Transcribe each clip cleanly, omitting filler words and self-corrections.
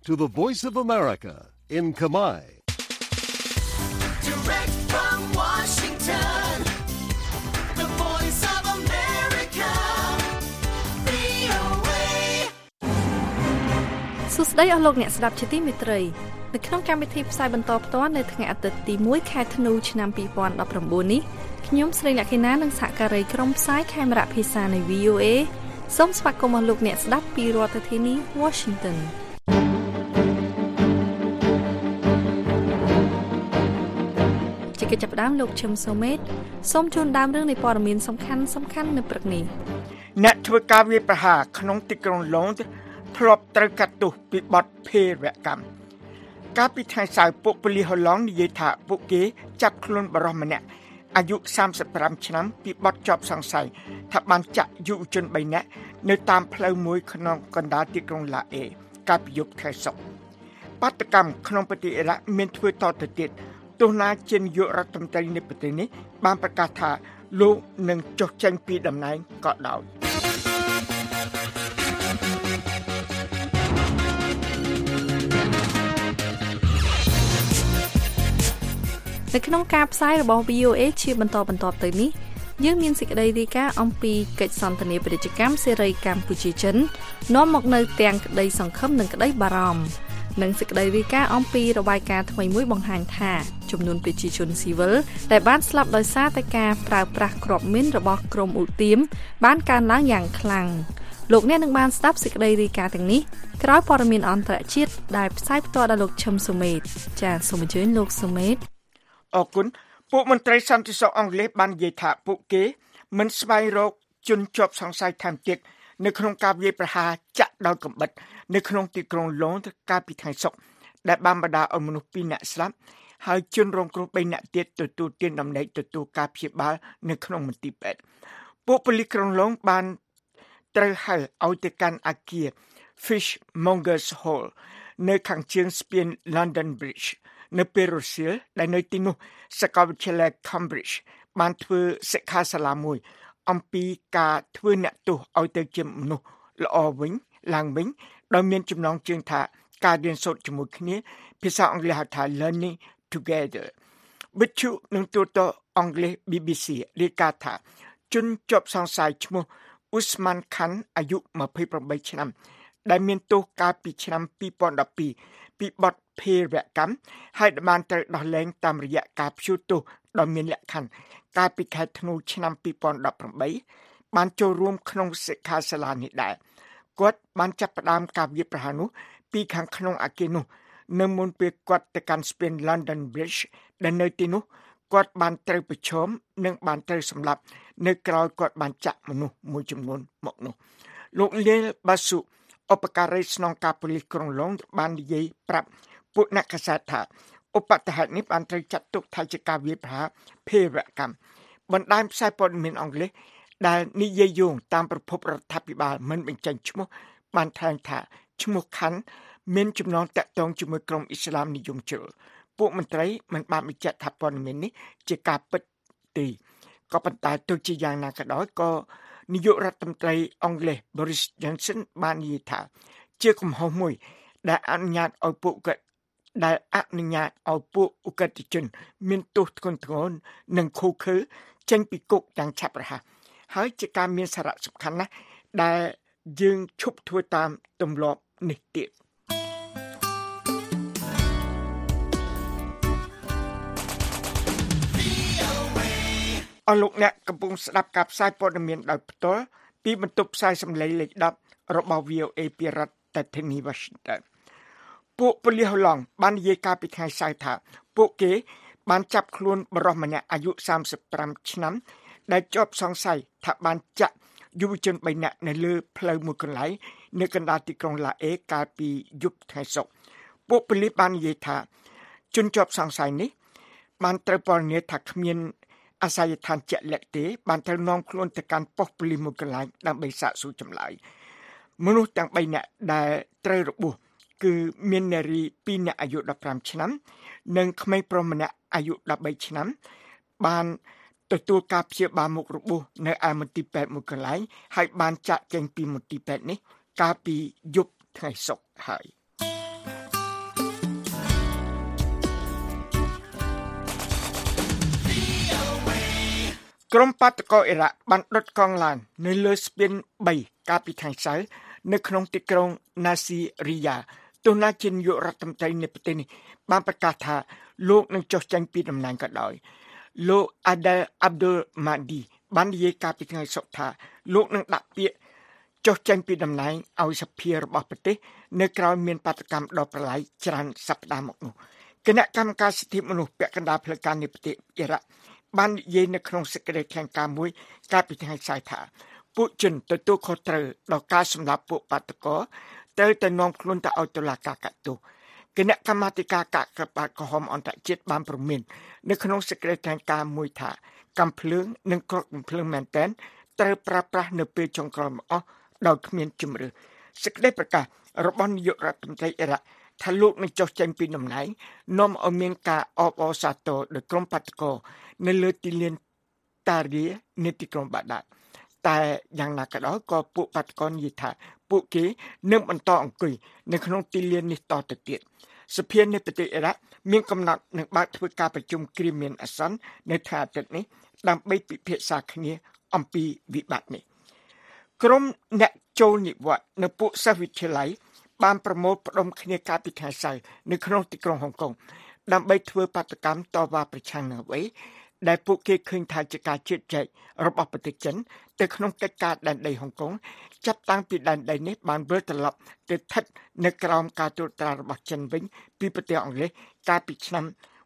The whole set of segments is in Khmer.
to the Voice of America in Khmer. Direct from Washington, the Voice of America, VOA. សួស្តីអស់លោកអ្នកស្ដាប់ជាទីមេត្រីនៅក្នុងកម្មវិធីផ្សាយបន្តផ្ទាល់នៅថ្ងៃអាទិត្យទី1ខែធ្នូឆ្នាំ2019នេះខ្ញុំស្រីលក្ខិណានិងសហការីក្រុមផ្សាយខេមរៈភាសានៃ VOA សូមស្វាគមន៍អស់លោកអ្នកស្ដាប់ពីរដ្ឋធានី Washingtonជាកិច្ចចាប់ផ្ដើមលោកឈឹមសូមេតសូមជូនដើមរឿងនៃព័ត៌មានសំខាន់ៗនៅព្រឹកនេះអ្នកធ្វើការវាយប្រហារក្នុងទីក្រុងឡុងធ្លាប់ត្រូវកាត់ទោសពីបទភេរវកម្មកាលពីថ្ងៃសៅរ៍ពួកប៉ូលីសហូឡង់និយាយថាពួកគេចាប់ខ្លួនបរិសម្នាក់អាយុ35ឆ្នាំពីបទជាប់សង្ស័យថាបានចាក់យុវជន3នាក់នៅតាមផ្លូវមួយក្នុងកណ្ដាលទីក្រុងឡាអេកាលពីយប់ថ្ងៃសុក្របាតុកម្មក្នុងប្រទេសអ៊ីរ៉ាក់មានធ្វើតទៅទៀតទោះណាជានាយករដ្ឋមន្ត្រីនៃប្រទេសនេះបានប្រកាសថាលោកនឹងចុះចេញពីតំណែងក៏ដោយនៅក្នុងការផ្សាយរបស់ VOA ជាបន្តទៅនេះយើងមានសេចក្តីរាយការណ៍អំពីកិច្ចសន្ទនាពាណិជ្ជកម្មសេរីកម្ពុជាចិននាំមកនៅទាំងក្តីសង្ឃឹមនិងក្តីបារម្ភនិងសេចក្តីរាយការណ៍អំពីរបាយការណ៍ថ្មីមួយបង្ហាញថាចំនួនប្រជាជនស៊ីវិលដែលបានស្លាប់ដោយសារតែការប្រើប្រាស់គ្រាប់មីនរបស់ក្រុមឧទាមបានកើនឡើងយ៉ាងខ្លាំងលោកអ្នកនឹងបានស្ដាប់សេចក្តីរាយការណ៍ទាំងនេះក្រោយព័ត៌មានអន្តរជាតិដែលផ្សាយផ្ទាល់ដោយលោកឈឹមសុមេតចាសសូមអញ្ជើញលោកសុមេតអរគុណពួកមន្ត្រីសន្តិសុខអង់គ្លេសបាននិយាយថាពួកគេមិនស្វែងរកជនជាប់សង្ស័យថែមទៀតនៅក្នុងការវាយប្រហារចាក់ដោយកាំបិតនៅក្នុងទីក្រុងឡុងកាលពីថ្ងៃសុក្រដែលបានបណ្ដាលឲ្យមនុស្ស2នាក់ស្លាប់ហើយជនរងគ្រោះ3នាក់ទៀតទទួលទានដំណេកទទួលការព្យាបាលនៅក្នុងមន្ទីរពេទ្យពួកប៉ូលីសក្រុងឡុងបានត្រូវហៅឲ្យទៅកាន់អគារ Fishmongers Hall នៅខាងជើងស្ពាន London Bridgeនៅពេលរសៀលដែលនៅទីនោះសាកលវិទ្យាល័យ Cambridge បានធ្វើសិក្ខាសាលាមួយអំពីការធ្វើអ្នកទោសឲ្យទៅជាមនុស្សល្អវិញឡើងវិញដោយមានចំណងជើងថាការរៀនសូត្រជាមួយគ្នាភាសាអង់គ្លេសហៅថា learning together វិទ្យុនឹងទូរទស្សន៍អង់គ្លេស BBC រាយការណ៍ថាជនជាប់សង្ស័យឈ្មោះ Usman Khan អាយុ28ឆ្នាំដែលមានទោសកាលពីឆ្នាំ2012ពីបទភេរវកម្មហើយបានត្រូវដោះលែងតាមរយៈការព្យួរទោសដ៏មានលក្ខខណ្ឌកាលពីខែធ្នូឆ្នាំ2018បានចូលរួមក្នុងសិក្ខាសាលានេះដែរគាត់បានចាប់ផ្ដើមការវាយប្រហារនោះពីខាងក្នុងអគារនោះនៅមុនពេលគាត់ទៅកាន់ស្ពាន London Bridge ដែលនៅទីនោះគាត់បានត្រូវប្រឈមនិងបានត្រូវសម្លាប់នៅក្រោយគាត់បានចាក់មនុស្សមួយចំនួនមកនោះលោកលីលបាស៊ូឧបការីស្នងការប៉ូលីសក្រុងឡុងបាននិយាយប្រាប់ពួកអ្នកកាសែតថាឧបទ្ទហេតុនេះបានត្រូវចាត់ទុកថាជាការវាយប្រហារភេរវកម្មបណ្ដាញផ្សាយព័ត៌មានអង់គ្លេសដែលនិយាយយោងតាមប្រភពរដ្ឋាភិបាលមិនបញ្ចេញឈ្មោះបានថ្លែងថាឈ្មោះខាន់មានចំណងតាក់ទងជាមួយក្រុមអ៊ីស្លាមនិយមជ្រុលពួកមន្ត្រីមិនបានបញ្ជាក់ថាព័ត៌មាននេះជាការពិតទេក៏ប៉ុន្តែទោះជាយ៉ាងណាក៏ដោយក៏នាយករដ្ឋមន្ត្រីអង់គ្លេស Boris Johnson បាននិយាយថាជាកំហុសមួយដែលអនុញ្ញាតឲ្យពួកឧក្រិដ្ឋជនមានទោសធ្ងន់ធ្ងរនិងឃោរឃៅចេញពីគុកយ៉ាងឆាប់រហ័សហើយជាការមានសារៈសំខាន់ណាស់ដែលយើងឈប់ធ្វើតាមទម្លាប់នេះទៀតអរលោកអ្នកកំពុងស្ដាប់ការផ្សាយព័ត៌មានដោយផ្ទាល់ពីបន្ទប់ផ្សាយសម្លេងលេខ10របស់ VOA ពីរដ្ឋធានី Washington ពួកប៉ូលីសហូឡង់បាននិយាយកាលពីថ្ងៃសៅរ៍ថាពួកគេបានចាប់ខ្លួនបរិសុទ្ធម្នាក់អាយុ35ឆ្នាំដែលជាប់សង្ស័យថាបានចាក់យុវជន3នាក់នៅលើផ្លូវមួយកន្លែងនៅកណ្ដាលទីក្រុងឡាអេកាលពីយប់ថ្ងៃសុក្រពួកប៉ូលីសបាននិយាយថាជនជាប់សង្ស័យនេះបានត្រូវពណ៌នាថាគ្មានអាសយដ្ឋានជាក់លាក់ទេបានត្រូវនាំខ្លួនទៅកាន់ប៉ុស្តិ៍ប៉ូលីសមួយកន្លែងដើម្បីសាកសួរចម្លើយមនុស្សទាំង3នាក់ដែលត្រូវរបួសគឺមាននារី2នាក់អាយុ15ឆ្នាំនិងក្មេងប្រុសម្នាក់អាយុ13ឆ្នាំបានទទួលការព្យាបាលមុខរបួសនៅឯមន្ទីរពេទ្យមួយកន្លែងហើយបានចាក់ចេញពីមន្ទីរពេទ្យនេះកាលពីយប់ថ្ងៃសុក្រហើយក្រុមបាតកោអ៊ីរ៉ាក់បានដុតកងឡាននៅលើស្ពាន3កាលពីថ្ងៃសៅរ៍នៅក្នុងទីក្រុងណាស៊ីរីយ៉ាទោះណាជានាយករដ្ឋមន្ត្រីនៃប្រទេសនេះបានប្រកាសថាលោកនឹងចុះចេញពីតំណែងក៏ដោយលោកអាដេលអាប់ឌុលម៉ាឌីបាននិយាយកាលពីថ្ងៃសុក្រថាលោកនឹងដាក់ពាក្យចុះចេញពីតំណែងឲ្យសភារបស់ប្រទេសនៅក្រៅមានបាតកម្មដ៏ប្រឡាយច្រើនសប្តាហ៍មកនោះគណៈកម្មការសិទ្ធិមនុស្សពាក់កណ្ដាលផ្លូវការនៃប្រទេសអ៊ីរ៉ាក់បាននិយាយនៅក្នុងសេចក្តីថ្លែងការណ៍មួយកាលពីថ្ងៃសៅរ៍ថាពួកជនទទួលខុសត្រូវដល់ការសម្លាប់ពួកបាតកោត្រូវតែនាំខ្លួនទៅឲ្យតុលាការកាត់ទោសគណៈកម្មាធិការកាកបាទក្រហមអន្តរជាតិបានព្រមាននៅក្នុងសេចក្តីថ្លែងការណ៍មួយថាកាំភ្លើងនិងគ្រាប់កាំភ្លើងមែនទែនត្រូវប្រើប្រាស់នៅពេលចុងក្រោយមកអស់ដោយគ្មានជំរឿសេចក្តីប្រកាសរបស់នាយករដ្ឋមន្ត្រីអ៊ីរ៉ាក់ថាលោកនឹងចុះចេញពីតំណែងនាំឲ្យមានការអបអរសាទរដោយក្រុមបាតកោនៅលើទីលានតារីនៃទីក្រុងបាដាតតែយ៉ាងណាក៏ដោយក៏ពួកបាតកោនិយាយថាពួកគេនឹងបន្តអង្គុយនៅក្នុងទីលាននេះតទៅទៀតសភានៃប្រទេសអ៊ីរ៉ាក់មានកំណត់នឹងបើកធ្វើការប្រជុំគ្រាមានអាសន្ននៅថ្ងៃអាទិត្យនេះដើម្បីពិភាក្សាគ្នាអំពីវិបត្តិនេះក្រុមអ្នកចូលនិវត្តន៍នៅពួកសិស្សវិទ្យាល័យបានប្រមូលផ្ដុំគ្នាកាលពីថ្ងៃសៅរ៍នៅក្នុងទីក្រុងហុងកុងដើម្បីធ្វើបាតកម្មតវ៉ាប្រឆាំងនឹងអ្វីដែលពួកគេឃើញថាជាការជឿជាក់របស់ប្រទេសចិនទៅក្នុងកិច្ចការដែនដីហុងកុងចាប់តាំងពីដែនដីនេះបានវិលត្រឡប់ទៅស្ថិតនៅក្រោមការត្រួតត្រារបស់ចិនវិញពីប្រទេសអង់គ្លេសកាលពីឆ្នាំ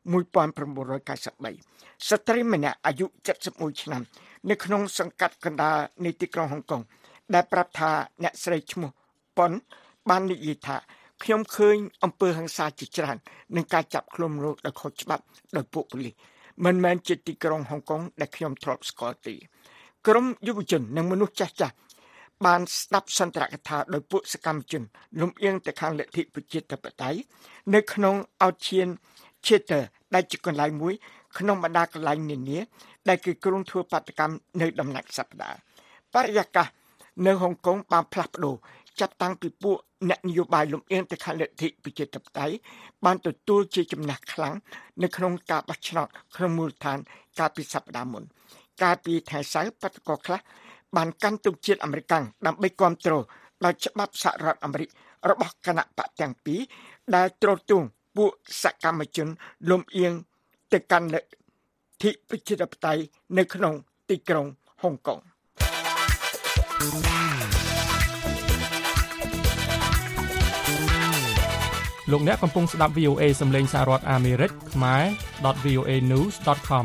1993ស្ត្រីម្នាក់អាយុ71ឆ្នាំនៅក្នុងសង្កាត់កណ្ដាលនៃទីក្រុងហុងកុងដែលប្រាប់ថាអ្នកស្រីឈ្មោះប៉ុនបាននិយាយថាខ្ញុំឃើញអំពើហិង្សាជាច្រើននឹងការចាប់ខ្លួនមនុស្សដោយខុសច្បាប់ដោយពួកប៉ូលីសមិនមែនជាទីក្រុងហុងកុងដែលខ្ញុំធ្លាប់ស្គាល់ទេក្រុមយុវជននិងមនុស្សចាស់ៗបានស្ដាប់សន្ទរកថាដោយពួកសកម្មជនលំអៀងទៅខាងលទ្ធិប្រជាធិបតេយ្យនៅក្នុងអោឈៀនឈេតើដែលជាកន្លែងមួយក្នុងបណ្ដាកន្លែងនានាដែលគេគ្រោងធ្វើបាតកម្មនៅដំណាច់សប្ដាហ៍បរិយាកាសនៅហុងកុងបានផ្លាស់ប្ដូរចាប់តាំងពីពួកអ្នកនយោបាយលំអៀងទៅខាងលទ្ធិប្រជាធិបតេយ្យបានទទួលជាចំណាស់ខ្លាំងនៅក្នុងការបោះឆ្នោតក្នុងមូលដ្ឋានកាលពីសប្តាហ៍មុនកាលពីថ្ងៃសៅរ៍បាតកោខ្លះបានកាន់ទង់ជាតិអាមេរិកដើម្បីគាំទ្រដល់ច្បាប់សហរដ្ឋអាមេរិករបស់គណៈបកទាំងពីរដែលទ្រទ្រង់ពួកសកម្មជនលំអៀងទៅកាន់លទ្ធិប្រជាធិបតេយ្យនៅក្នុងទីក្រុងហុងកុងលោកអ្នកកំពុងស្ដាប់ VOA សំឡេងសហរដ្ឋអាមេរិកខ្មែរ .voanews.com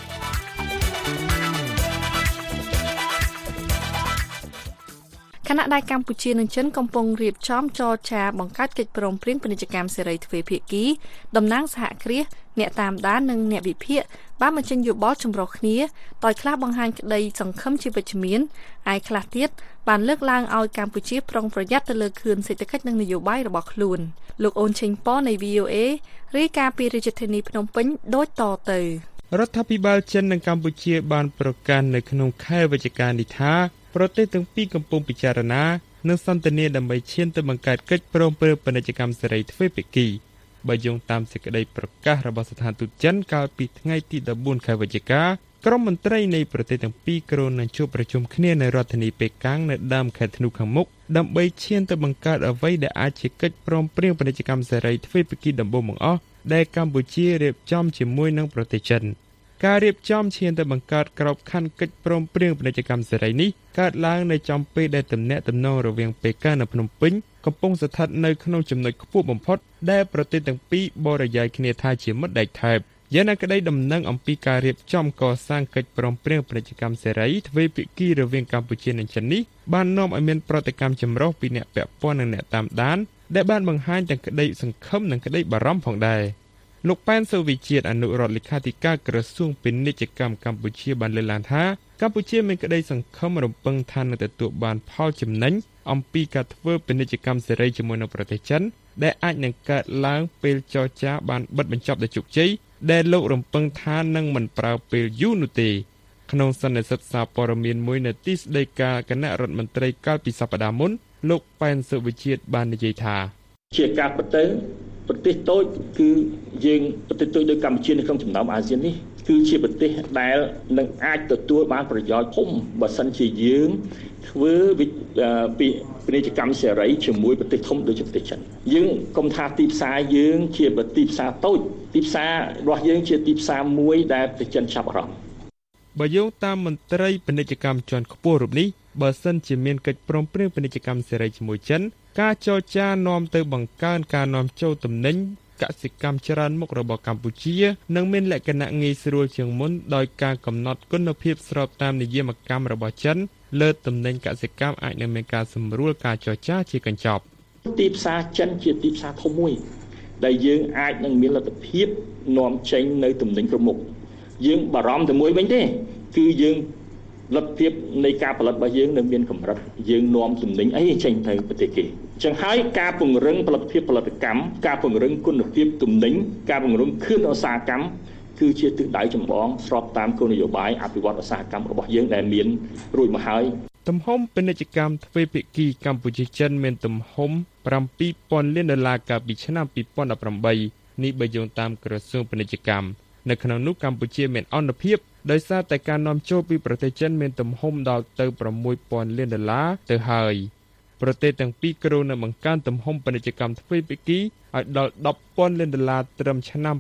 ខណៈដែលកម្ពុជានិងចិនកំពុងរៀបចំចរចាបង្កើតកិច្ចព្រមព្រៀងពាណិជ្ជកម្មសេរីទ្វេភាគីតំណាងសហគ្រាសអ្នកតាមដាននិងអ្នកវិភាគបានបញ្ចេញយោបល់ចម្រុះគ្នាដោយខ្លះបង្ហាញក្តីសង្ឃឹមជាវិជ្ជមានឯខ្លះទៀតបានលើកឡើងឲ្យកម្ពុជាប្រុងប្រយ័ត្នទៅលើខឿនសេដ្ឋកិច្ចនិងនយោបាយរបស់ខ្លួនលោកអូនឆេងប៉នៃ VOA រាយការណ៍ពីរាជធានីភ្នំពេញដូចតទៅរដ្ឋាភិបាលចិននិងកម្ពុជាបានប្រកាសនៅក្នុងខែវិច្ឆិកានេះថាប្រទេសទាំងពីរកំពុងពិចារណានិងសន្ទនាដើម្បីឈានទៅបង្កើតកិច្ចព្រមព្រៀងពាណិជ្ជកម្មសេរីទ្វេភាគីបើយោងតាមសេចក្តីប្រកាសរបស់ស្ថានទូតចិនកាលពីថ្ងៃទី14ខែវិច្ឆិកាក្រុមមន្ត្រីនៃប្រទេសទាំងពីរគ្រោងនឹងជួបប្រជុំគ្នានៅរដ្ឋធានីប៉េកាំងនៅដើមខែធ្នូខាងមុខដើម្បីឈានទៅបង្កើតអ្វីដែលអាចជាកិច្ចព្រមព្រៀងពាណិជ្ជកម្មសេរីទ្វេភាគីដំបូងបង្អស់ដែលកម្ពុជារៀបចំជាមួយនឹងប្រទេសចិនការរៀបចំឈានទៅបង្កើតក្របខ័ណ្ឌកិច្ចព្រមព្រៀងពាណិជ្ជកម្មសេរីនេះកើតឡើងនៅចំពេលដែលទំនាក់ទំនងរវាងប៉េកាំងនិងភ្នំពេញកំពុងស្ថិតនៅក្នុងចំណុចខ្ពស់បំផុតដែលប្រទេសទាំងពីរបរិយាយគ្នាថាជាមិត្តដៃថែបយ៉ាងណាក្តីដំណឹងអំពីការរៀបចំកសាងកិច្ចព្រមព្រៀងពាណិជ្ជកម្មសេរីទ្វេភាគីរវាងកម្ពុជានិងចិននេះបាននាំឲ្យមានប្រតិកម្មចម្រុះពីអ្នកពាក់ព័ន្ធនិងអ្នកតាមដានដែលបានបង្ហាញទាំងក្តីសង្ឃឹមនិងក្តីបារម្ភផងដែរលោកប៉ែនសុវិជាតិអនុរដ្ឋលេខាធិការក្រសួងពាណិជ្ជកម្មកម្ពុជាបានលើកឡើងថាកម្ពុជាមានក្តីសង្ឃឹមរំពឹងថានឹងទទួលបានផលចំណេញអំពីការធ្វើពាណិជ្ជកម្មសេរីជាមួយនឹងប្រទេសចិនដែលអាចនឹងកើតឡើងពេលចរចាបានបិទបញ្ចប់ដោយជោគជ័យដែលលោករំពឹងថានឹងមិនប្រើពេលយូរនោះទេក្នុងសន្និសីទសារព័ត៌មានមួយនៅទីស្តីការគណៈរដ្ឋមន្ត្រីកាលពីសប្តាហ៍មុនលោកប៉ែនសុវិជាតិបាននិយាយថាជាការពិតទៅប្រទេសតូចគឺយើងប្រទេសតូចដូចកម្ពុជានៅក្នុងចំណោមអាស៊ាននេះគឺជាប្រទេសដែលនឹងអាចទទួលបានប្រយោជន៍ធំបើសិនជាយើងធ្វើពាណិជ្ជកម្មសេរីជាមួយប្រទេសធំដូចជាប្រទេសចិនយើងកុំថាទីផ្សារយើងជាទីផ្សារតូចទីផ្សាររបស់យើងជាទីផ្សារមួយដែលប្រទេសចិនចាប់អារម្មណ៍បើយោងតាមមន្ត្រីពាណិជ្ជកម្មជាន់ខ្ពស់រូបនេះបើសិនជាមានកិច្ចព្រមព្រៀងពាណិជ្ជកម្មសេរីជាមួយចិនការចរចានាំទៅបង្កើនការនាំចូលទំនិញកសិកម្មច្រើនមុខរបស់កម្ពុជានឹងមានលក្ខណៈងាយស្រួលជាងមុនដោយការកំណត់គុណភាពស្របតាមនិយមកម្មរបស់ចិនលើទំនិញកសិកម្មអាចនឹងមានការសម្រួលការចរចាជាកញ្ចប់ទីផ្សារចិនជាទីផ្សារធំមួយដែលយើងអាចនឹងមានលទ្ធភាពនាំចេញនៅទំនិញគ្រប់មុខយើងបារម្ភតែមួយវិញទេគឺយើងលទ្ធភាពនៃការផលិតរបស់យើងនៅមានកម្រិតយើងនាំទំនិញអីចេញទៅប្រទេសគេអញ្ចឹងហើយការពង្រឹងផលិតភាពផលិតកម្មការពង្រឹងគុណភាពទំនិញការពង្រឹងខឿនឧស្សាហកម្មគឺជាទិសដៅចម្បងស្របតាមគោលនយោបាយអភិវឌ្ឍឧស្សាហកម្មរបស់យើងដែលមានរួចមកហើយទំហំពាណិជ្ជកម្មទ្វេភាគីកម្ពុជាចិនមានទំហំ$7,000 លានកាលពីឆ្នាំ2018នេះបើយោងតាមក្រសួងពាណិជ្ជកម្មនៅក្នុងនោះកម្ពុជាមានអនុភាពដោយសារតែការនាំចូលពីប្រទេសចិនមានទំហំដល់ទៅ$6,000 លានទៅហើយប្រទេសទាំងពីរគ្រោងនឹងបង្កើនទំហំពាណិជ្ជកម្មទ្វេភាគីឲ្យដល់$10,000 លានត្រឹមឆ្នាំ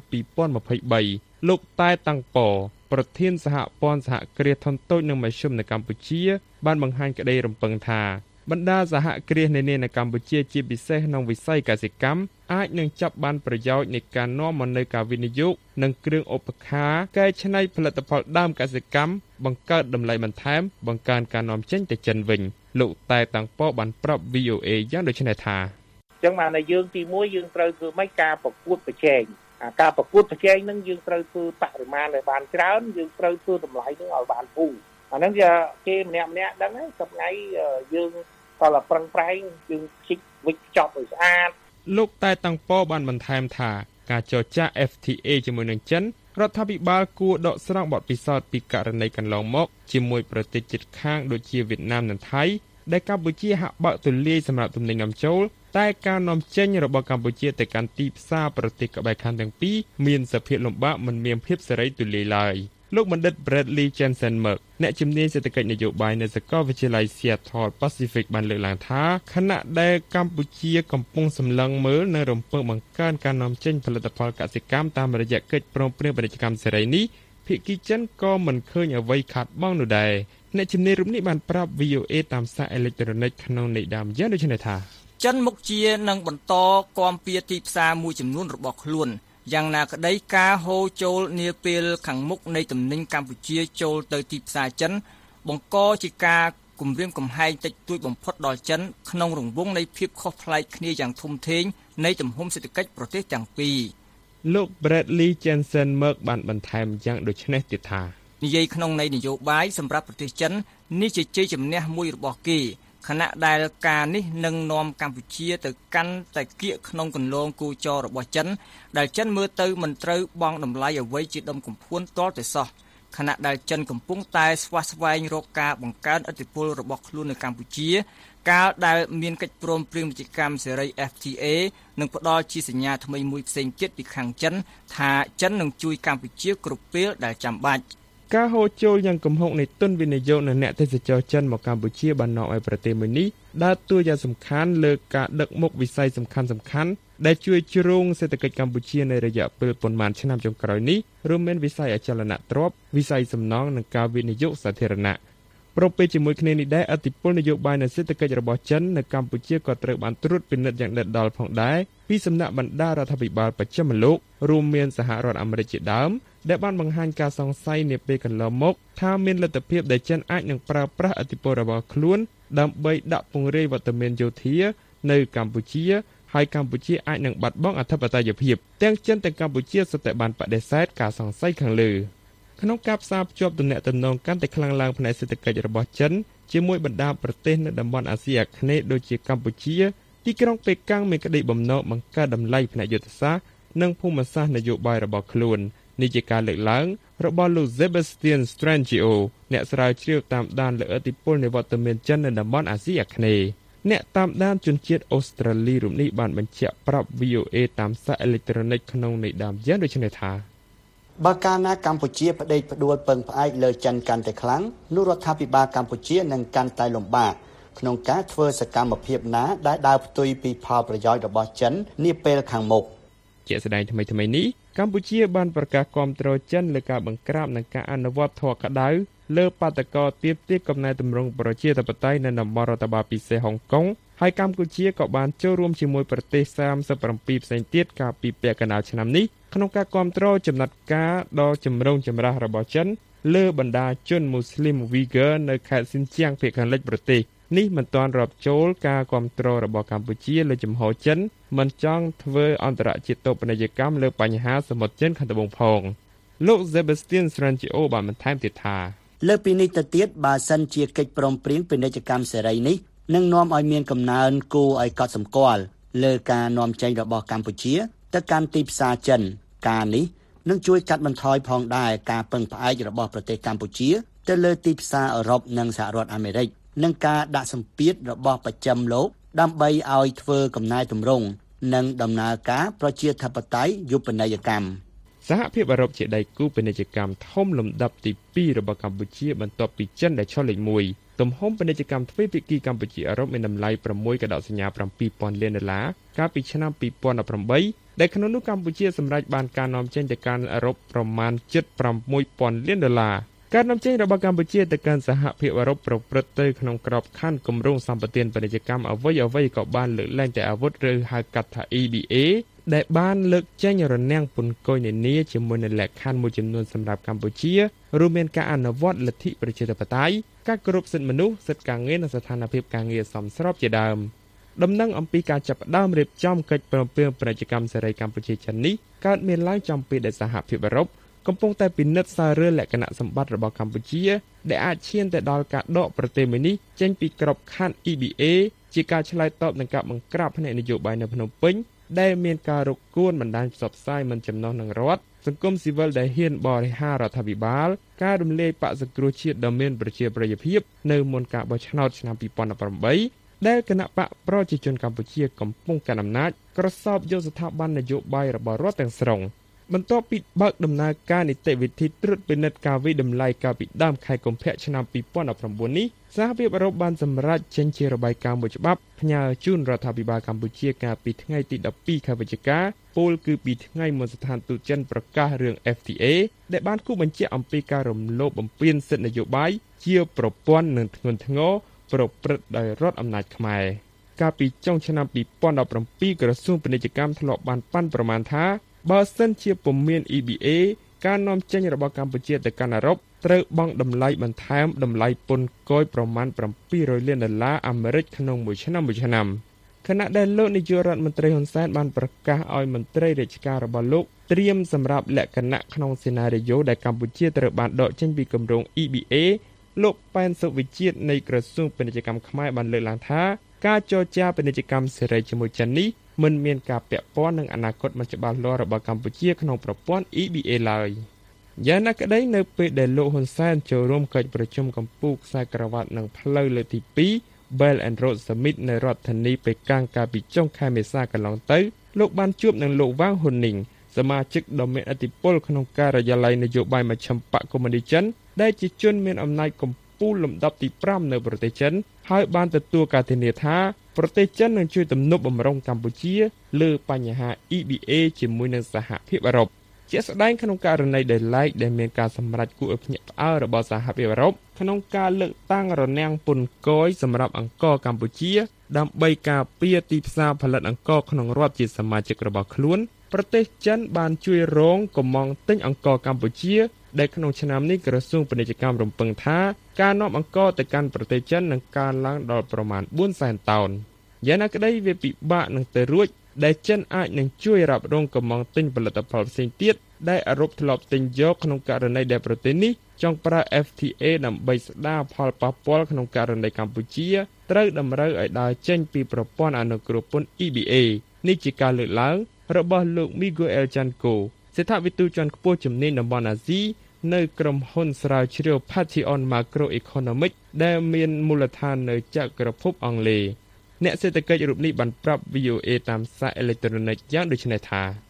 2023លោកតែតាំងប៉ប្រធានសហព័ន្ធសហគ្រាសធុនតូចនិងមធ្យមនៅកម្ពុជាបានបង្ហាញក្តីរំពឹងថាបណ្ដាសហគ្រាសនានានៅកម្ពុជាជាពិសេសក្នុងវិស័យកសិកម្មអាចនឹងចាប់បានប្រយោជន៍នៃការនាំមកនូវការវិនិយោគនិងគ្រឿងឧបខាកែច្នៃផលិតផលដើមកសិកម្មបង្កើតតម្លៃបន្ថែមបង្កើនការនាំចេញទៅចិនវិញលោកតែតាំងប៉បានប្រាប់ VOA យ៉ាងដូចនេះថាអញ្ចឹងបានតែយើងទី1យើងត្រូវធ្វើម៉េចការប្រកួតប្រជែងការប្រកួតប្រជែងនឹងយើងត្រូវធ្វើបរិមាណឲ្យបានច្រើនយើងត្រូវធ្វើតម្លៃនឹងឲ្យបានធូរអាហ្នឹងគេម្នាក់ដឹងហើយសប្ងៃយើងក៏លប្រឹងប្រែងយើងជីកវិចខ្ចប់ឲ្យស្អាតលោកតែតាំងប៉បានបន្ថែមថាការចរចា FTA ជាមួយនឹងចិនរដ្ឋាភិបាលគួរដកស្រង់បទពិសោធន៍ពីករណីកន្លងមកជាមួយប្រទេសជិតខាងដូចជាវៀតណាមនិងថៃដែលកម្ពុជាហាក់បើកទូលាយសម្រាប់ទំនិញនាំចូលតែការនាំចេញរបស់កម្ពុជាទៅកាន់ទីផ្សារប្រទេសក្បែរខាងទាំងពីរមានសភាពលំបាកមិនមានភាពសេរីទូលាយឡើយលោកបណ្ឌិត Bradley Jensen-Merk អ្នកជំនាញសេដ្ឋកិច្ចនយោបាយនៅសាកលវិទ្យាល័យ Seattle Pacific បានលើកឡើងថាខណៈដែលកម្ពុជាកំពុងសម្លឹងមើលនិងរំពឹងបង្កើនការនាំចេញផលិតផលកសិកម្មតាមរយៈកិច្ចព្រមព្រៀងពាណិជ្ជកម្មសេរីនេះភាគីចិនក៏មិនឃើញអ្វីខាតបង់នោះដែរអ្នកជំនាញរូបនេះបានប្រាប់ VOA តាមសារអេឡិចត្រូនិកក្នុងន័យដើមយ៉ាងដូចនេះថាចិនមុខជានឹងបន្តគាំពៀទីផ្សារមួយចំនួនរបស់ខ្លួនយ៉ាងណាក្តីការហូរចូលនាពេលខាងមុខនៃទំនិញកម្ពុជាចូលទៅទីផ្សារចិនបង្កជាការគំរាមកំហែងតិចតួចបំផុតដល់ចិនក្នុងរង្វង់នៃភាពខុសប្លែកគ្នាយ៉ាងធំធេងនៃទំហំសេដ្ឋកិច្ចប្រទេសទាំងពីរលោក Bradley Jensen-Merk បានបន្ថែមយ៉ាងដូចនេះទៀតថានិយាយក្នុងន័យនយោបាយសម្រាប់ប្រទេសចិននេះជាជ័យជំនះមួយរបស់គេខណៈដែលការនេះនឹងនាំកម្ពុជាទៅកាន់តែគៀកក្នុងគន្លងគូចររបស់ចិនដែលចិនមើលទៅមិនត្រូវបង់តម្លៃអ្វីជាដុំកំភួនទាល់តែសោះខណៈដែលចិនកំពុងតែស្វះស្វែងរកការបង្កើនឥទ្ធិពលរបស់ខ្លួននៅកម្ពុជាកាលដែលមានកិច្ចព្រមព្រៀងពាណិជ្ជកម្មសេរី FTA នឹងផ្ដល់ជាសញ្ញាថ្មីមួយផ្សេងទៀតពីខាងចិនថាចិននឹងជួយកម្ពុជាគ្រប់ពេលដែលចាំបាច់ការហូរចូលយ៉ាងគំហុកនៃទុនវិនិយោគនិងអ្នកទេសចរចិនមកកម្ពុជាបាននាំឲ្យប្រទេសមួយនេះដើរតួយ៉ាងសំខាន់លើការដឹកមុខវិស័យសំខាន់ៗដែលជួយជ្រោងសេដ្ឋកិច្ចកម្ពុជានៅរយៈពេលប៉ុន្មានឆ្នាំចុងក្រោយនេះរួមមានវិស័យអចលនទ្រព្យវិស័យសំណង់និងការវិនិយោគសាធារណៈប្រពៃជាមួយគ្នានេះដែរឥទ្ធិពលនយោបាយនិងសេដ្ឋកិច្ចរបស់ចិននៅកម្ពុជាក៏ត្រូវបានត្រួតពិនិត្យយ៉ាងដិតដល់ផងដែរពីសំណាក់បណ្ដារដ្ឋាភិបាលបច្ចិមលោករួមមានសហរដ្ឋអាមេរិកជាដើមដែលបានបង្ហាញការសង្ស័យនាពេលកន្លងមកថាមានលទ្ធភាពដែលចិនអាចនឹងប្រើប្រាស់ឥទ្ធិពលរបស់ខ្លួនដើម្បីដាក់ពង្រាយវត្តមានយោធានៅកម្ពុជាហើយកម្ពុជាអាចនឹងបាត់បង់អធិបតេយ្យភាពទាំងចិនទាំងកម្ពុជាសុទ្ធតែបានបដិសេធការសង្ស័យខាងលើក្នុងការផ្សារភ្ជាប់ទំនាក់ទំនងកាន់តែខ្លាំងឡើងផ្នែកសេដ្ឋកិច្ចរបស់ចិនជាមួយបណ្ដាប្រទេសនៅតំបន់អាស៊ីអាគ្នេយ៍ដូចជាកម្ពុជាទីក្រុងប៉េកាំងមានក្តីបំណងបង្កើតតម្លៃផ្នែកយុទ្ធសាស្ត្រនិងភូមិសាស្ត្រនយោបាយរបស់ខ្លួននេះជាការលើកឡើងរបស់លោក Sebastian Strangio អ្នកស្រាវជ្រាវតាមដានលើឥទ្ធិពលនៃវត្តមានចិននៅតំបន់អាស៊ីអាគ្នេយ៍អ្នកតាមដានជនជាតិអូស្ត្រាលីរូបនេះបានបញ្ជាក់ប្រាប់ VOA តាមសារអេឡិចត្រូនិកក្នុងន័យដើមយ៉ាងដូចនេះថាបើកាលណាកម្ពុជាផ្ដេកផ្ដួលពឹងផ្អែកលើចិនកាន់តែខ្លាំងនោះរដ្ឋាភិបាលកម្ពុជានឹងកាន់តែលំបាកក្នុងការធ្វើសកម្មភាពណាដែលដើរផ្ទុយពីផលប្រយោជន៍របស់ចិននាពេលខាងមុខជាស្ដែងថ្មីនេះកម្ពុជាបានប្រកាសគាំទ្រចិនលើការបង្ក្រាបនិងការអនុវត្តធម៌ក្តៅលើបាតកោទាមទារកំណែទម្រង់ប្រជាធិបតេយ្យនៅតំបន់រដ្ឋបាលពិសេសហុងកុងហើយកម្ពុជាក៏បានចូលរួមជាមួយប្រទេស37ផ្សេងទៀតកាលពីពាក់កណ្ដាលឆ្នាំនេះក្នុងការគាំទ្រចំណាត់ការដ៏ចម្រូងចម្រាសរបស់ចិនលើបណ្ដាជនមូស្លីមវីហ្គើនៅខេត្តស៊ីនជាងភាគខាងលិចប្រទេសនេះមិនទាន់រាប់ចូលការគាំទ្ររបស់កម្ពុជាលើចំហចិនមិនចង់ធ្វើអន្តរជាតិទោសនីយកម្មលើបញ្ហាសមុទ្រចិនខាងត្បូងផងលោក Sebastian Srancio បានបន្ថែមទៀតថាលើពីនេះទៅទៀតបើសិនជាកិច្ចព្រមព្រៀងពាណិជ្ជកម្មសេរីនេះនឹងនាំឲ្យមានកំណើនគួរឲ្យកត់សម្គាល់លើការនាំចេញរបស់កម្ពុជាទៅកាន់ទីផ្សារចិនការនេះនឹងជួយកាត់បន្ថយផងដែរការពឹងផ្អែករបស់ប្រទេសកម្ពុជាទៅលើទីផ្សារអឺរ៉ុបនិងសហរដ្ឋអាមេរិកនិងការដាក់សម្ពាធរបស់ប្រចាំលោកដើម្បីឲ្យធ្វើកំណែទម្រង់និងដំណើរការប្រជាធិបតេយ្យយុបនីយកម្មសហភាពអឺរ៉ុបជាដៃគូពាណិជ្ជកម្មធំលំដាប់ទី2របស់កម្ពុជាបន្ទាប់ពីចិនដែលឈរលេខ1ទំហំពាណិជ្ជកម្មទ្វេភាគីកម្ពុជាអឺរ៉ុបមានតម្លៃ6កដកសញ្ញា $7,000 លានកាលពីឆ្នាំ2018ដែលក្នុងនោះកម្ពុជាសម្រេចបានការនាំចេញទៅកាន់អឺរ៉ុបប្រមាណ$6,000 លានការនាំចេញរបស់កម្ពុជាទៅកាន់សហភាពអឺរ៉ុបប្រព្រឹត្តទៅក្នុងក្របខ័ណ្ឌគម្រោងសម្បទានពាណិជ្ជកម្មអ្វីៗក៏បានលើកលែងតែអាវុធឬហៅកាត់ថា EBA ដែលបានលើកចេញរនាំងពន្ធគយនានាជាមួយនឹងលក្ខខណ្ឌមួយចំនួនសម្រាប់កម្ពុជារួមមានការអនុវត្តលទ្ធិប្រជាធិបតេយ្យការគោរពសិទ្ធិមនុស្សសិទ្ធិការងារនិងស្ថានភាពការងារសមស្របជាដើមដំណឹងអំពីការចាប់ផ្ដើមរៀបចំកិច្ចព្រមព្រៀងពាណិជ្ជកម្មសេរីកម្ពុជាចិននេះកើតមានឡើងចំពេលដែលសហភាពអឺរ៉ុបកំពុងតែពិនិត្យសាររើលក្ខណៈសម្បត្តិរបស់កម្ពុជាដែលអាចឈានទៅដល់ការដកប្រទេសមួយនេះចេញពីក្របខ័ណ្ឌ EBA ជាការឆ្លើយតបនឹងការបង្ក្រាបផ្នែកនយោបាយនៅភ្នំពេញដែលមានការរកគួនបណ្ដាញផ្សព្វផ្សាយមិនចំណុះនឹងរដ្ឋសង្គមស៊ីវិលដែលហ៊ានបរិហាររដ្ឋាភិបាលការរំលាយបក្សសង្គ្រោះជាតិដ៏មានប្រជាប្រិយភាពនៅមុនការបោះឆ្នោតឆ្នាំ2018ដែលគណៈបកប្រជាជនកម្ពុជាកំពុងកាន់អំណាចក្រសោបយកស្ថាប័ននយោបាយរបស់រដ្ឋទាំងស្រុងបន្ទាប់ពីបើកដំណើរការនីតិវិធីត្រួតពិនិត្យការវិតម្លៃកាលពីដើមខែកុម្ភៈឆ្នាំ2019នេះសហភាពអឺរ៉ុបបានសម្រេចចេញជារបាយការណ៍មួយច្បាប់ផ្ញើជូនរដ្ឋាភិបាលកម្ពុជាកាលពីថ្ងៃទី12ខែវិច្ឆិកាពលគឺពីថ្ងៃមុនស្ថានទូតចិនប្រកាសរឿង FTA ដែលបានគូបញ្ជាក់អំពីការរំលោភបំពានសិទ្ធិនយោបាយជាប្រព័ន្ធនិងធ្ងន់ធ្ងរប្រព្រឹត្តដោយរដ្ឋអំណាចខ្មែរកាលពីចុងឆ្នាំ2017ក្រសួងពាណិជ្ជកម្មធ្លាប់បានប៉ាន់ប្រមាណថាបើសិនជាពុំមាន EBA ការនាំចេញរបស់កម្ពុជាទៅកាន់អឺរ៉ុបត្រូវបង់តម្លៃបន្ថែមតម្លៃពន្ធគយប្រមាណ$700 លានអាមេរិកក្នុងមួយឆ្នាំខណៈដែលលោកនាយករដ្ឋមន្ត្រីហ៊ុនសែនបានប្រកាសឲ្យមន្ត្រីរាជការរបស់លោកត្រៀមសម្រាប់លក្ខណៈក្នុងសេណារីយ៉ូដែលកម្ពុជាត្រូវបានដកចេញពីគម្រោង EBA លោកប៉ែនសុវិជាតិនៃក្រសួងពាណិជ្ជកម្មខ្មែរបានលើកឡើងថាការចរចាពាណិជ្ជកម្មសេរីជាមួយចិននេះមិនមានការពាក់ព័ន្ធនឹងអនាគតមិនច្បាស់លាស់របស់កម្ពុជាក្នុងប្រព័ន្ធ EBA ឡើយយ៉ាងណាក្តីនៅពេលដែលលោកហ៊ុនសែនចូលរួមកិច្ចប្រជុំកម្ពុជាខ្សែក្រវ៉ាត់នឹងផ្លូវលើកទី2 Belt and Road Summit នៅរដ្ឋធានីប៉េកាំងកាលពីចុងខែមេសាកន្លងទៅលោកបានជួបនឹងលោកវ៉ាងហ៊ុននីងសមាជិកដ៏មានឥទ្ធិពលក្នុងការិយាល័យនយោបាយមជ្ឈិមបក្សកុម្មុយនីសចិនដែលជាជនមានអំណាចកំពូលលំដាប់ទី5នៅប្រទេសចិនហើយបានទទួលការធានាថាប្រទេសចិននឹងជួយទំនុកបម្រុងកម្ពុជាលើបញ្ហា EBA ជាមួយនឹងសហភាពអឺរ៉ុបជាស្ដែងក្នុងករណីដែលឡែកដែលមានការសម្រេចគួរឲ្យភ្ញាក់ផ្អើលរបស់សហភាពអឺរ៉ុបក្នុងការលើកតាំងរនាំងពន្ធគយសម្រាប់អង្គរកម្ពុជាដើម្បីការពារទីផ្សារផលិតអង្គរក្នុងរដ្ឋជាសមាជិករបស់ខ្លួនប្រទេសចិនបានជួយរងកំងទិញអង្គរកម្ពុជាដែលក្នុងឆ្នាំនេះក្រសួងពាណិជ្ជកម្មរំពឹងថាការនាំអង្គរទៅកាន់ប្រទេសចិននឹងកើនឡើងដល់ប្រមាណ400,000 តោនយ៉ាងណាក្តីវាពិបាកនឹងទៅរួចដែលចិនអាចនឹងជួយរ៉ាប់រងកំងទិញផលិតផលផ្សេងទៀតដែលអឺរ៉ុបធ្លាប់ទិញយកក្នុងករណីដែលប្រទេសនេះចង់ប្រើ FTA ដើម្បីស្ដារផលប៉ះពាល់ក្នុងករណីកម្ពុជាត្រូវតម្រូវឲ្យដើរចេញពីប្រព័ន្ធអនុគ្រោះពន្ធ EBA នេះជាការលើកឡើងរបស់លោក Miguel Chanco សេដ្ឋវិទូជាន់ខ្ពស់ជំនាញតំបន់អាស៊ីនៅក្រុមហ៊ុនស្រាវជ្រាវ Pantheon Macroeconomics ដែលមានមូលដ្ឋាននៅចក្រភពអង់គ្លេសអ្នកសេដ្ឋកិច្ចរូបនេះបានប្រាប់ VOA តាមសារអេឡិចត្រូនិកយ៉ាងដូចនេះថា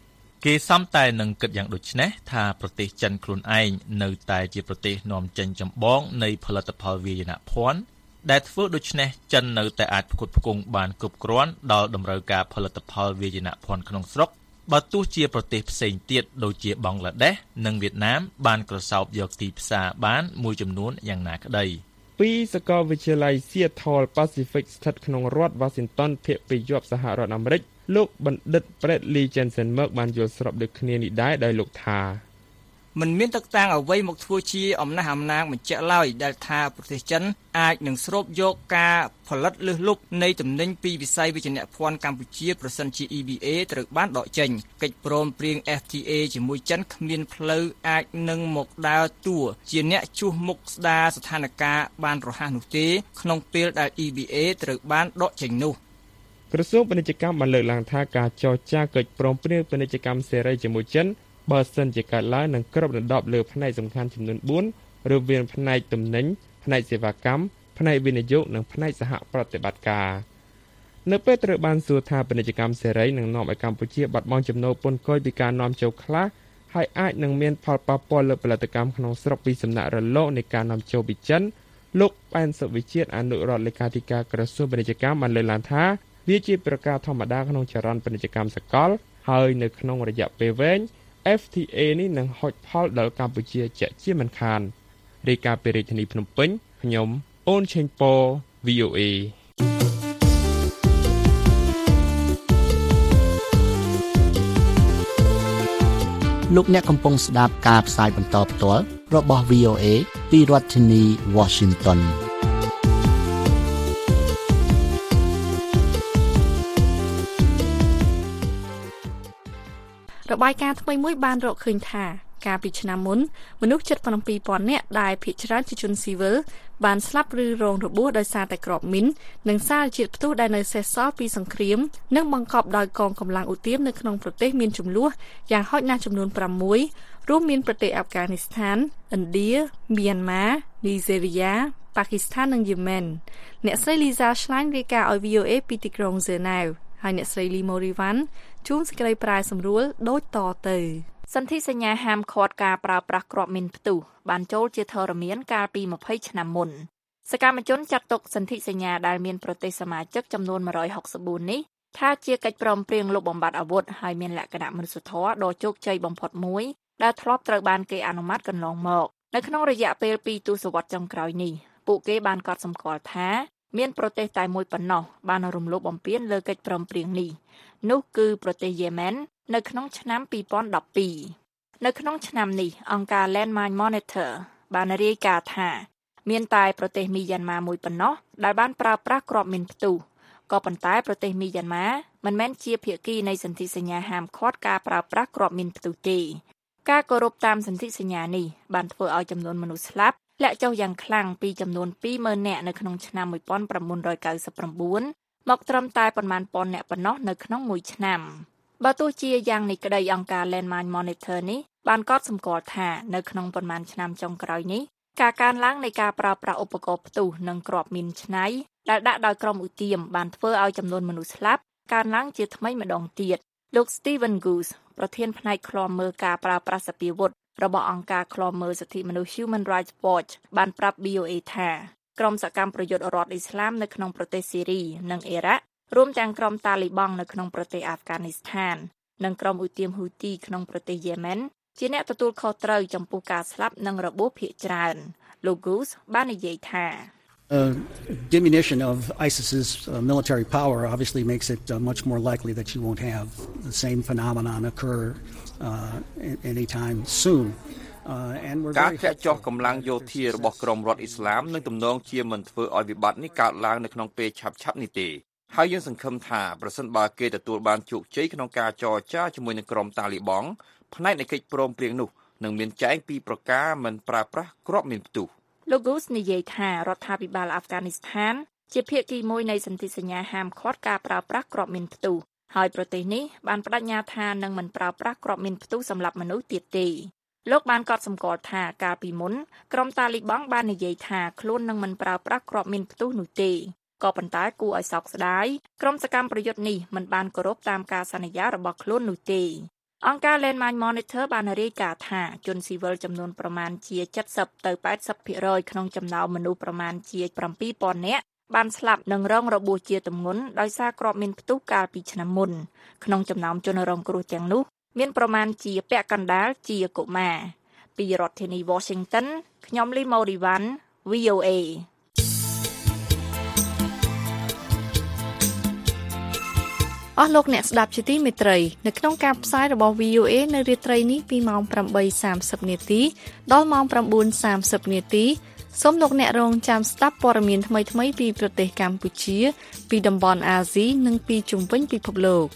គេសំតែនឹងគិតយ៉ាងដូចនេះថាប្រទេសចិនខ្លួនឯងនៅតែជាប្រទេសនាំចេញចម្បងនៃផលិតផលវាយនភ័ណ្ឌដែលធ្វើដូច្នេះចិននៅតែអាចផ្គត់ផ្គង់បានគ្រប់គ្រាន់ដល់តម្រូវការផលិតផលវាយនភ័ណ្ឌក្នុងស្រុកបើទោះជាប្រទេសផ្សេងទៀតដូចជាបង់ក្លាដេសនិងវៀតណាមបានក្រសោបយកទីផ្សារបានមួយចំនួនយ៉ាងណាក្តីពីសាកលវិទ្យាល័យ Seattle Pacific ស្ថិតក្នុងរដ្ឋ Washington ភាគពាយ័ព្យសហរដ្ឋអាមេរិកលោកបណ្ឌិត Bradley Jensenberg បានយល់ស្របដូចគ្នានេះដែរដោយលោកថាមិនមានទឹកតាំងអ្វីមកធ្វើជាអំណះអំណាងបញ្ជាក់ឡើយដែលថាប្រទេសចិនអាចនឹងស្រូបយកការផលិតលើសលប់នៃទំនិញពីវិស័យវិជ្ជាភ័ណ្ឌកម្ពុជាប្រសិនជា EBA ត្រូវបានដកចេញកិច្ចព្រមព្រៀង FTA ជាមួយចិនគ្មានផ្លូវអាចនឹងមកដើរតួជាអ្នកជួសមុខស្ដារស្ថានភាពបានរហ័សនោះទេក្នុងពេលដែល EBA ត្រូវបានដកចេញនោះក្រសួងពាណិជ្ជកម្មបានលើកឡើងថាការចរចាកិច្ចព្រមព្រៀងពាណិជ្ជកម្មសេរីជាមួយចិនបើសិនជាកើតឡើងនឹងគ្របដណ្ដប់លើផ្នែកសំខាន់ចំនួន4រវាងផ្នែកទំនិញផ្នែកសេវាកម្មផ្នែកវិនិយោគនិងផ្នែកសហប្រតិបត្តិការនៅពេលត្រូវបានសួរថាពាណិជ្ជកម្មសេរីនឹងនាំឲ្យកម្ពុជាបាត់បង់ចំណូលពន្ធគយពីការនាំចូលខ្លះហើយអាចនឹងមានផលប៉ះពាល់លើផលិតកម្មក្នុងស្រុកពីសំណាក់រលកនៃការនាំចូលពីចិនលោកប៉ែនសុវិជាតិអនុរដ្ឋលេខាធិការក្រសួងពាណិជ្ជកម្មបានលើកឡើងថាវាជាប្រការធម្មតាក្នុងចរន្តពាណិជ្ជកម្មសកលហើយនៅក្នុងរយៈពេលវែងFTA នេះនឹងហុចផលដល់កម្ពុជាជាក់ជាមិនខានរាយការណ៍ពីរាជធានីភ្នំពេញខ្ញុំអូនឆេងប៉ VOA លោកអ្នកកំពុងស្ដាប់ការផ្សាយបន្តផ្ទាល់របស់ VOA ពីរដ្ឋធានី Washington របាយការណ៍ថ្មីមួយបានរកឃើញថាកាលពីឆ្នាំមុនមនុស្សជិត 7,000 នាក់ដែលភាគច្រើនជាជនស៊ីវិលបានស្លាប់ឬរងរបួសដោយសារតែគ្រាប់មីននិងសារជាតិផ្ទុះដែលនៅសេសសល់ពីសង្គ្រាមនិងបង្កប់ដោយកងកម្លាំងឧទាមនៅក្នុងប្រទេសមានចំនួនយ៉ាងហោចណាស់ចំនួន6រួមមានប្រទេសអាហ្វហ្គានីស្ថានឥណ្ឌាមីយ៉ាន់ម៉ានីហ្សេរីយ៉ាប៉ាគីស្ថាននិងយេម៉ែនអ្នកស្រី Lisa Schlein រាយការណ៍ឲ្យ VOA ពីទីក្រុង Geneva ហើយអ្នកស្រី Lee Morivan ជួនសេចក្តីប្រាយសម្រួលដូចតទៅសន្ធិសញ្ញាហាមឃាត់ការប្រើប្រាស់គ្រាប់មីនផ្ទុះបានចូលជាធរមានកាលពី20ឆ្នាំមុនសកម្មជនចាត់ទុកសន្ធិសញ្ញាដែលមានប្រទេសសមាជិកចំនួន164នេះថាជាកិច្ចព្រមព្រៀងលុបបំបាត់អាវុធហើយមានលក្ខណៈមនុស្សធម៌ដ៏ជោគជ័យបំផុតមួយដែលធ្លាប់ត្រូវបានគេអនុម័តកន្លងមកនៅក្នុងរយៈពេល2ទសវត្សរ៍ចុងក្រោយនេះពួកគេបានកត់សម្គាល់ថាមានប្រទេសតែមួយប៉ុណ្ណោះបានរំលោភបំពានលើកិច្ចព្រមព្រៀងនេះនោះគឺប្រទេសយេម៉ែននៅក្នុងឆ្នាំ2012នៅក្នុងឆ្នាំនេះអង្គការ Landmine Monitor បានរាយការណ៍ថាមានតែប្រទេសមីយ៉ាន់ម៉ាមួយប៉ុណ្ណោះដែលបានប្រើប្រាស់គ្រាប់មីនផ្ទុះក៏ប៉ុន្តែប្រទេសមីយ៉ាន់ម៉ាមិនមែនជាភាគីនៃសន្ធិសញ្ញាហាមឃាត់ការប្រើប្រាស់គ្រាប់មីនផ្ទុះទេការគោរពតាមសន្ធិសញ្ញានេះបានធ្វើឲ្យចំនួនមនុស្សស្លាប់លាក់ចុះយ៉ាងខ្លាំងពីចំនួន 20,000 នាក់នៅក្នុងឆ្នាំ1999មកត្រឹមតែប៉ុន្មានពាន់នាក់ប៉ុណ្ណោះនៅក្នុងមួយឆ្នាំបើទោះជាយ៉ាងនេះក្តីអង្គការ Landmine Monitor នេះបានកត់សម្គាល់ថានៅក្នុងប៉ុន្មានឆ្នាំចុងក្រោយនេះការកើនឡើងនៃការប្រើប្រាស់ឧបករណ៍ផ្ទុះនិងគ្រាប់មីនច្នៃដែលដាក់ដោយក្រុមឧទាមបានធ្វើឲ្យចំនួនមនុស្សស្លាប់កើនឡើងជាថ្មីម្ដងទៀតលោក Stephen Goose ប្រធានផ្នែកឃ្លាំមើលការប្រើប្រាស់សពាវុធរបស់អង្គការឃ្លាំមើលសិទ្ធិមនុស្ស Human Rights Watch បានប្រាប់ VOA ថាក្រុមសកម្មប្រយុទ្ធរដ្ឋអ៊ីស្លាមនៅក្នុងប្រទេសស៊ីរីនិងអ៊ីរ៉ាក់រួមទាំងក្រុមតាលីបង់នៅក្នុងប្រទេសអាហ្វហ្គានីស្ថាននិងក្រុមឧទាមហ៊ូទីក្នុងប្រទេសយេម៉ែនជាអ្នកទទួលខុសត្រូវចំពោះការស្លាប់និងរបួសភាគច្រើនលោក Goose បាននិយាយថា Diminution of ISIS's military power obviously makes it much more likely that you won't have the same phenomenon occur anytime soon. ការធ្លាក់ចុះកម្លាំងយោធារបស់ក្រុមរដ្ឋអ៊ីស្លាមនឹងទំនងជាមិនធ្វើឲ្យវិបត្តិនេះកើតឡើងនៅក្នុងពេលឆាប់ៗនេះទេហើយយើងសង្ឃឹមថាប្រសិនបើគេទទួលបានជោគជ័យក្នុងការចរចាជាមួយនឹងក្រុមតាលីបង់ផ្នែកនៃកិច្ចព្រមព្រៀងនោះនឹងមានចែងពីប្រការមិនប្រើប្រាស់គ្រាប់មីនផ្ទុះលោក Goose និយាយថារដ្ឋាភិបាលអាហ្វហ្គានីស្ថានជាភាគីមួយនៃសន្ធិសញ្ញាហាមឃាត់ការប្រើប្រាស់គ្រាប់មីនផ្ទុះហើយប្រទេសនេះបានបដិញ្ញាថានឹងមិនប្រើប្រាស់គ្រាប់មីនផ្ទុះសម្រាប់មនុស្សទៀតទេលោកបានកត់សម្គាល់ថាកាលពីមុនក្រុមតាលីបង់បាននិយាយថាខ្លួននឹងមិនប្រើប្រាស់គ្រាប់មីនផ្ទុះនោះទេក៏ប៉ុន្តែគួរឲ្យសោកស្ដាយក្រុមសកម្មប្រយុទ្ធនេះមិនបានគោរពតាមការសន្យារបស់ខ្លួននោះទេអង្គការ Landmine Monitor បានរាយការណ៍ថាជនស៊ីវិលចំនួនប្រមាណជា 70 ទៅ 80% ក្នុងចំណោមមនុស្សប្រមាណជា 7,000 នាក់បានស្លាប់និងរងរបួសជាទម្ងន់ដោយសារគ្រាប់មីនផ្ទុះកាលពីឆ្នាំមុនក្នុងចំណោមជនរងគ្រោះទាំងនោះមានប្រមាណជាពាក់កណ្ដាលជាកុមារពីរដ្ឋធានី Washington ខ្ញុំលីម៉ូរីវ៉ាន់ VOA អស់លោកអ្នកស្ដាប់ជាទីមេត្រីនៅក្នុងការផ្សាយរបស់ VOA នៅរាត្រីនេះពីម៉ោង 8:30 នាទីដល់ម៉ោង 9:30 នាទីសូមលោកអ្នករងចាំស្ដាប់ព័ត៌មានថ្មីៗពីប្រទេសកម្ពុជាពីតំបន់អាស៊ីនិងពីជុំវិញពិភពលោក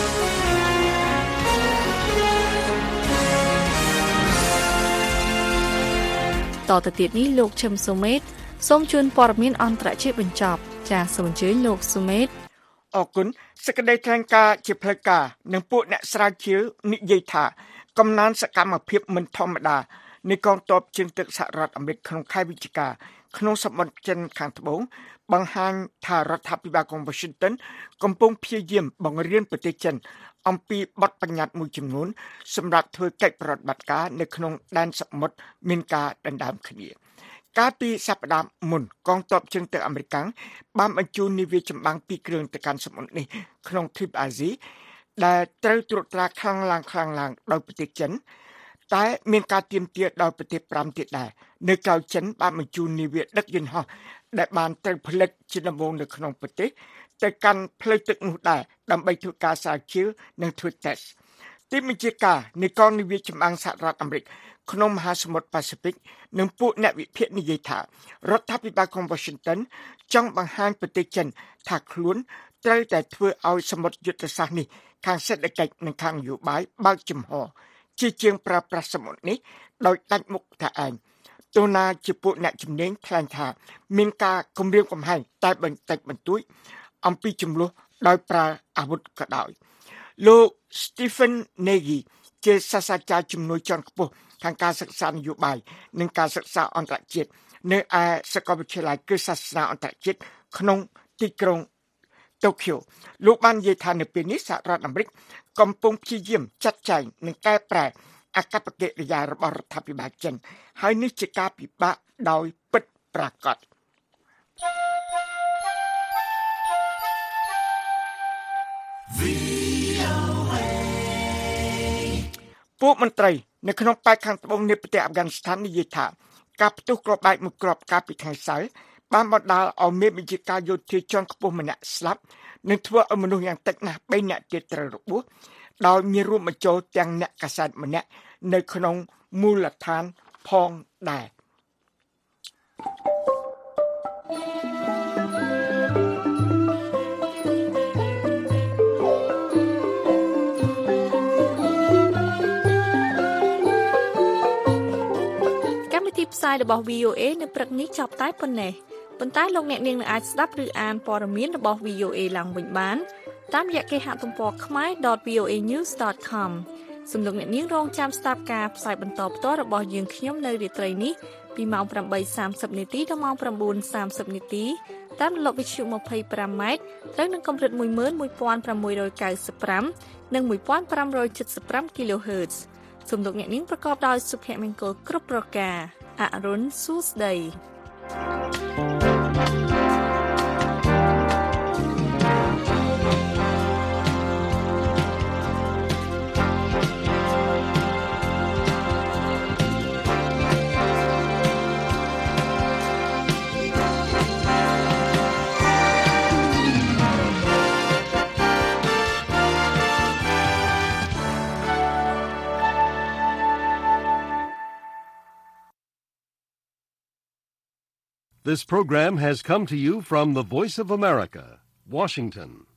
តទៅទៀតនេះលោកឈឹមសូមេតសូមជូនព័ត៌មានអន្តរជាតិបញ្ចប់ចាសសូមអញ្ជើញលោកសូមេតអរគុណសេចក្តីថ្លែងការណ៍ជាផ្លូវការនិងពួកអ្នកស្រាវជ្រាវនិយាយថាកំណើនសកម្មភាពមិនធម្មតានៃកងទ័ពជើងទឹកសហរដ្ឋអាមេរិកក្នុងខែវិច្ឆិកាក្នុងសមុទ្រចិនខាងត្បូងបង្ហាញថារដ្ឋាភិបាលក្រុង Washington កំពុងព្យាយាមបង្រៀនប្រទេសចិនអំពីបទបញ្ញត្តិមួយចំនួនសម្រាប់ធ្វើកិច្ចប្រតិបត្តិការនៅក្នុងដែនសមុទ្រមានការដណ្ដើមគ្នាកាលពីសប្តាហ៍មុនកងទ័ពជើងទឹកអាមេរិកបានបញ្ជូននាវាចម្បាំង2គ្រឿងទៅកាន់សមុទ្រនេះក្នុងទ្វីបអាស៊ីដែលត្រូវត្រួតត្រាខ្លាំងឡើងដោយប្រទេសចិនតែមានការទាមទារដោយប្រទេស5ទៀតដែរនៅក្រៅចិនបានបញ្ជូននាវាដឹកយន្តហោះដែលបានត្រូវផលិតជាដំបូងនៅក្នុងប្រទេសទៅកាន់ផ្លូវទឹកនោះដែរដើម្បីធ្វើការស្រាវជ្រាវនិងធ្វើតេស្តទីបញ្ជាការនៃកងនាវាចម្បាំងសហរដ្ឋអាមេរិកក្នុងមហាសមុទ្រប៉ាស៊ីហ្វិកនិងពួកអ្នកវិភាគនិយាយថារដ្ឋាភិបាលក្រុង Washington ចង់បង្ហាញប្រទេសចិនថាខ្លួនត្រូវតែធ្វើឲ្យសមុទ្រយុទ្ធសាស្ត្រនេះខាងសេដ្ឋកិច្ចនិងខាងនយោបាយបើកចំហជាជាងប្រើប្រាស់សមុទ្រនេះដោយដាច់មុខថាឯងទោះណាជាពួកអ្នកជំនាញថ្លែងថាមានការគំរាមកំហែងតែបន្តិចបន្តួចអំពីចំនួនដោយប្រើអាវុធក៏ដោយលោក Stephen Nagy ជាសាស្ត្រាចារ្យជំនួយជាន់ខ្ពស់ខាងការសិក្សានយោបាយនិងការសិក្សាអន្តរជាតិនៅឯសាកលវិទ្យាល័យគ្រឹះសាសនាអន្តរជាតិក្នុងទីក្រុងតូក្យូលោកបាននិយាយថានៅពេលនេះសហរដ្ឋអាមេរិកកំពុងព្យាយាមចាត់ចែងនិងកែប្រែអកប្បកិរិយារបស់រដ្ឋាភិបាលចិនហើយនេះជាការពិបាកដោយពិតប្រាកដពួកមន្ត្រីនៅក្នុងប៉ែកខាងត្បូងនៃប្រទេសអាហ្វហ្គានីស្ថាននិយាយថាការផ្ទុះគ្រាប់បែកមួយគ្រាប់កាលពីថ្ងៃសៅរ៍បានបណ្ដាលឲ្យមានវិជាការយោធាជាន់ខ្ពស់ម្នាក់ស្លាប់និងធ្វើឲ្យមនុស្សយ៉ាងតិចណាស់3នាក់ទៀតត្រូវរបួសដោយមានរួមបញ្ចូលទាំងអ្នកកាសែតម្នាក់នៅក្នុងមូលដ្ឋានផងដែរផ្សាយរបស់ VOA នៅព្រឹកនេះចប់តែប៉ុណ្ណេះប៉ុន្តែលោកអ្នកនាងនឹងអាចស្ដាប់ឬអានព័ត៌មានរបស់ VOA ឡើងវិញបានតាមរយៈគេហទំព័រ khmer.voanews.com សូមលោកអ្នកនាងរងចាំស្ដាប់ការផ្សាយបន្តផ្ទាល់របស់យើងខ្ញុំនៅរាត្រីនេះពីម៉ោង 8:30 នាទីដល់ម៉ោង 9:30 នាទីតាមរលកវិទ្យុ 25 ម៉ែត្រត្រូវនឹងកម្រិត 11695 និង 1575 kHz សូមលោកអ្នកនាងប្រកបដោយសុភមង្គលគ្រប់ប្រការអរុនសួស្ដី This program has come to you from the Voice of America, Washington.